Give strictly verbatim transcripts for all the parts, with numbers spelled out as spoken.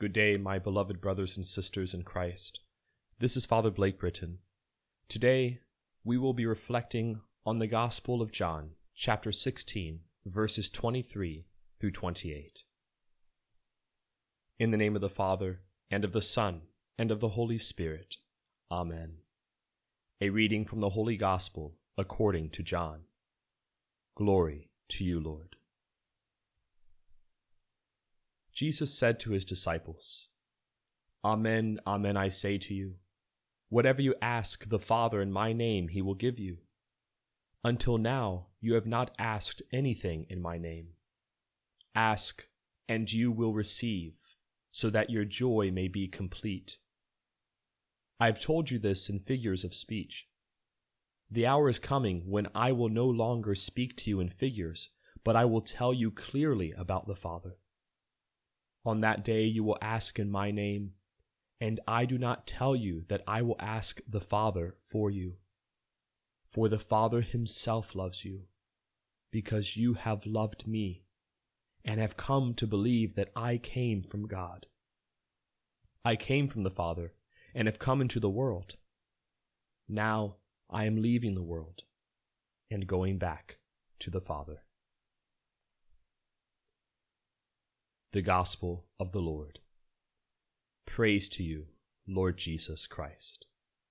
Good day, my beloved brothers and sisters in Christ. This is Father Blake Britton. Today, we will be reflecting on the Gospel of John, chapter sixteen, verses twenty-three through twenty-eight. In the name of the Father, and of the Son, and of the Holy Spirit. Amen. A reading from the Holy Gospel according to John. Glory to you, Lord. Jesus said to his disciples, Amen, amen, I say to you, whatever you ask the Father in my name, he will give you. Until now, you have not asked anything in my name. Ask, and you will receive, so that your joy may be complete. I have told you this in figures of speech. The hour is coming when I will no longer speak to you in figures, but I will tell you clearly about the Father. On that day you will ask in my name, and I do not tell you that I will ask the Father for you. For the Father himself loves you, because you have loved me, and have come to believe that I came from God. I came from the Father, and have come into the world. Now I am leaving the world, and going back to the Father. The Gospel of the Lord. Praise to you, Lord Jesus Christ.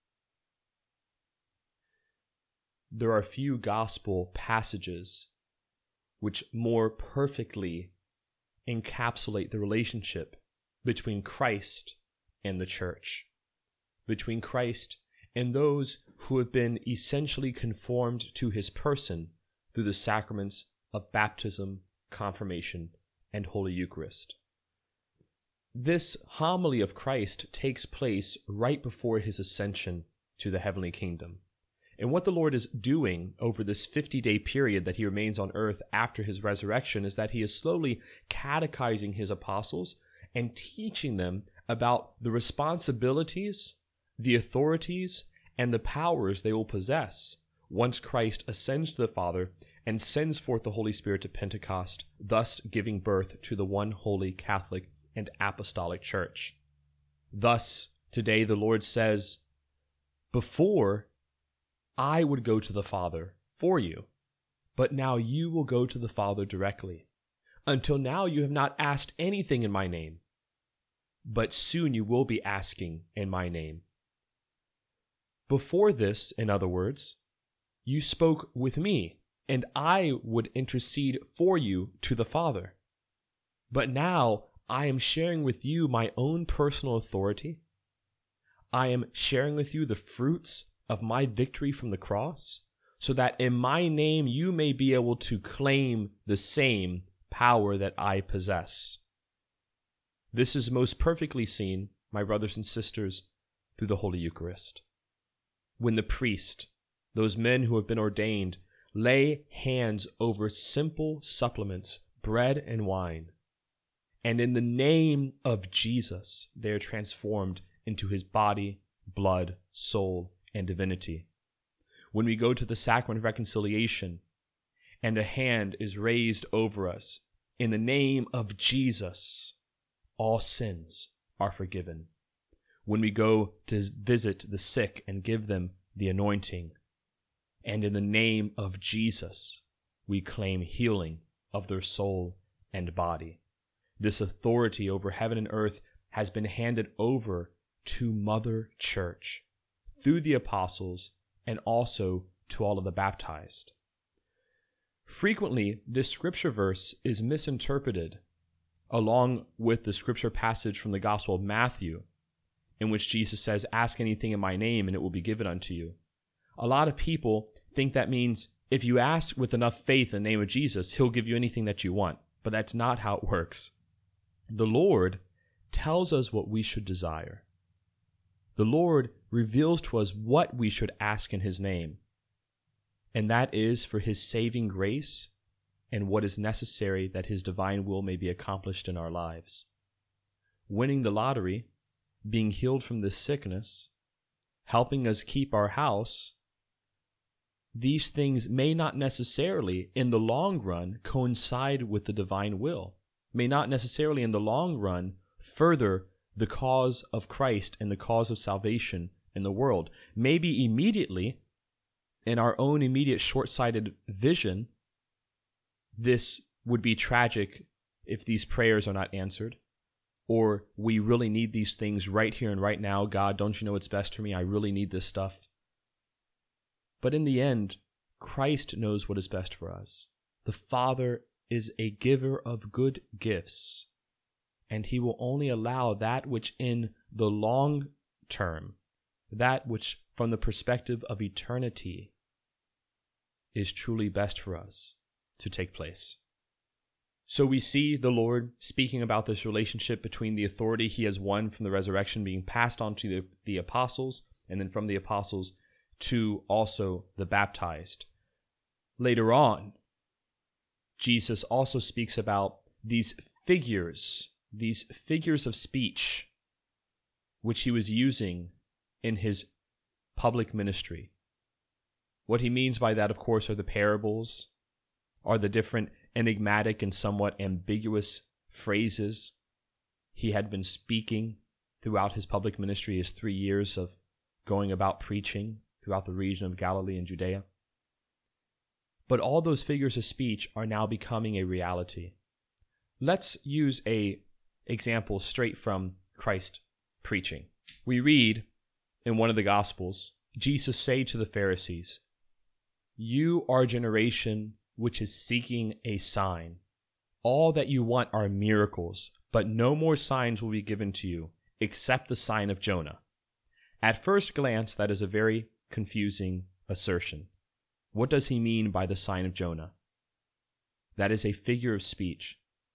There are few gospel passages which more perfectly encapsulate the relationship between Christ and the church, between Christ and those who have been essentially conformed to his person through the sacraments of baptism, confirmation, and Holy Eucharist. This homily of Christ takes place right before his ascension to the heavenly kingdom. And what the Lord is doing over this fifty-day period that he remains on earth after his resurrection is that he is slowly catechizing his apostles and teaching them about the responsibilities, the authorities, and the powers they will possess once Christ ascends to the Father and sends forth the Holy Spirit to Pentecost, thus giving birth to the one holy Catholic and Apostolic Church. Thus, today the Lord says, before I would go to the Father for you, but now you will go to the Father directly. Until now you have not asked anything in my name, but soon you will be asking in my name. Before this, in other words, you spoke with me, and I would intercede for you to the Father. But now I am sharing with you my own personal authority. I am sharing with you the fruits of my victory from the cross, so that in my name you may be able to claim the same power that I possess. This is most perfectly seen, my brothers and sisters, through the Holy Eucharist. When the priest, those men who have been ordained, lay hands over simple supplements, bread and wine, and in the name of Jesus, they are transformed into his body, blood, soul, and divinity. When we go to the sacrament of reconciliation, and a hand is raised over us, in the name of Jesus, all sins are forgiven. When we go to visit the sick and give them the anointing, and in the name of Jesus, we claim healing of their soul and body. This authority over heaven and earth has been handed over to Mother Church through the apostles and also to all of the baptized. Frequently, this scripture verse is misinterpreted along with the scripture passage from the Gospel of Matthew, in which Jesus says, ask anything in my name and it will be given unto you. A lot of people think that means if you ask with enough faith in the name of Jesus, he'll give you anything that you want. But that's not how it works. The Lord tells us what we should desire. The Lord reveals to us what we should ask in his name. And that is for his saving grace and what is necessary that his divine will may be accomplished in our lives. Winning the lottery, being healed from this sickness, helping us keep our house, these things may not necessarily, in the long run, coincide with the divine will, may not necessarily in the long run further the cause of Christ and the cause of salvation in the world. Maybe immediately, in our own immediate short-sighted vision, this would be tragic if these prayers are not answered, or we really need these things right here and right now. God, don't you know what's best for me? I really need this stuff. But in the end, Christ knows what is best for us. The Father is a giver of good gifts, and he will only allow that which in the long term, that which from the perspective of eternity is truly best for us to take place. So we see the Lord speaking about this relationship between the authority he has won from the resurrection being passed on to the, the apostles, and then from the apostles to also the baptized. Later on, Jesus also speaks about these figures, these figures of speech, which he was using in his public ministry. What he means by that, of course, are the parables, are the different enigmatic and somewhat ambiguous phrases he had been speaking throughout his public ministry, his three years of going about preaching throughout the region of Galilee and Judea. But all those figures of speech are now becoming a reality. Let's use a example straight from Christ preaching. We read in one of the Gospels, Jesus say to the Pharisees, "You are a generation which is seeking a sign. All that you want are miracles, but no more signs will be given to you except the sign of Jonah." At first glance, that is a very confusing assertion. What does he mean by the sign of Jonah? That is a figure of speech.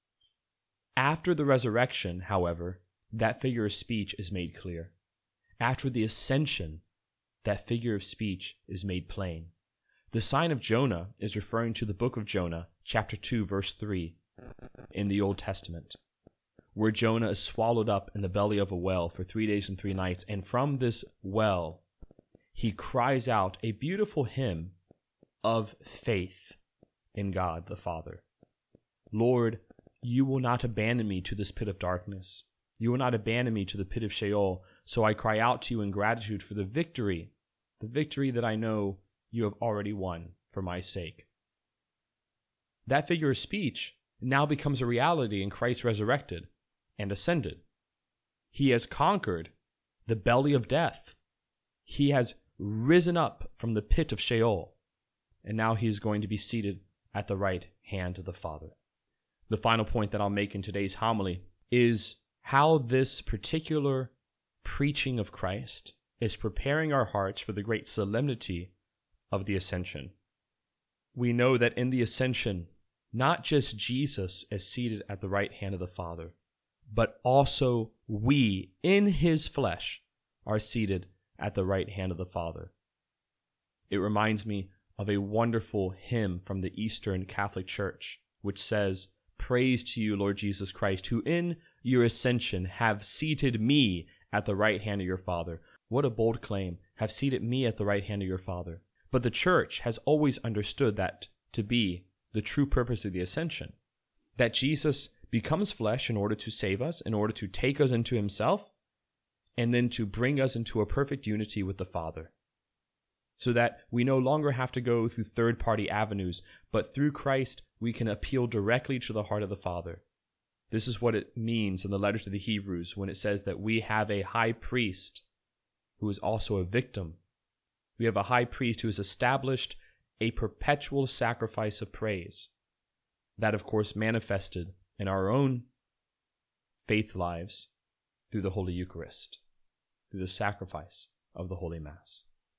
After the resurrection, however, that figure of speech is made clear. After the ascension, that figure of speech is made plain. The sign of Jonah is referring to the book of Jonah, chapter two, verse three, in the Old Testament, where Jonah is swallowed up in the belly of a well for three days and three nights, and from this well, he cries out a beautiful hymn of faith in God the Father. Lord, you will not abandon me to this pit of darkness. You will not abandon me to the pit of Sheol. So I cry out to you in gratitude for the victory, the victory that I know you have already won for my sake. That figure of speech now becomes a reality in Christ resurrected and ascended. He has conquered the belly of death. He has risen up from the pit of Sheol, and now he is going to be seated at the right hand of the Father. The final point that I'll make in today's homily is how this particular preaching of Christ is preparing our hearts for the great solemnity of the ascension. We know that in the ascension, not just Jesus is seated at the right hand of the Father, but also we in his flesh are seated at the right hand of the Father. It reminds me of a wonderful hymn from the Eastern Catholic Church, which says, "Praise to you, Lord Jesus Christ, who in your ascension have seated me at the right hand of your Father." What a bold claim, have seated me at the right hand of your Father. But the Church has always understood that to be the true purpose of the ascension, that Jesus becomes flesh in order to save us, in order to take us into himself, and then to bring us into a perfect unity with the Father, so that we no longer have to go through third-party avenues, but through Christ we can appeal directly to the heart of the Father. This is what it means in the letters to the Hebrews when it says that we have a high priest who is also a victim. We have a high priest who has established a perpetual sacrifice of praise. That, of course, manifested in our own faith lives through the Holy Eucharist, through the sacrifice of the Holy Mass.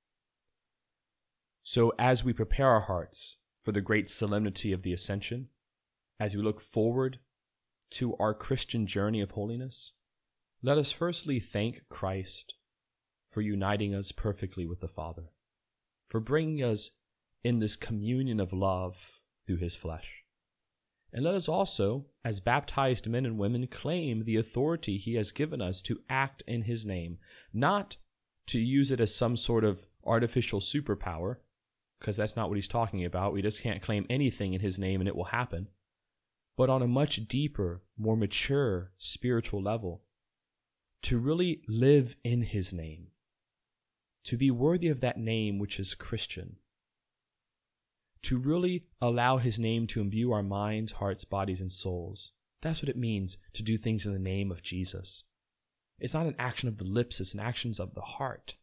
So as we prepare our hearts for the great solemnity of the Ascension, as we look forward to our Christian journey of holiness, let us firstly thank Christ for uniting us perfectly with the Father, for bringing us in this communion of love through his flesh. And let us also, as baptized men and women, claim the authority he has given us to act in his name, not to use it as some sort of artificial superpower, because that's not what he's talking about. We just can't claim anything in his name and it will happen. but on a much deeper, more mature spiritual level, to really live in his name, to be worthy of that name which is Christian, to really allow his name to imbue our minds, hearts, bodies, and souls. That's what it means to do things in the name of Jesus. It's not an action of the lips, it's an action of the heart.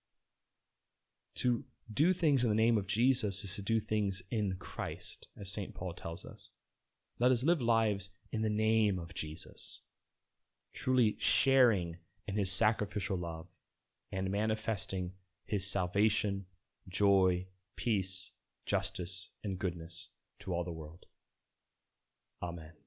To do things in the name of Jesus is to do things in Christ, as Saint Paul tells us. Let us live lives in the name of Jesus, truly sharing in his sacrificial love and manifesting his salvation, joy, peace, justice, and goodness to all the world. Amen.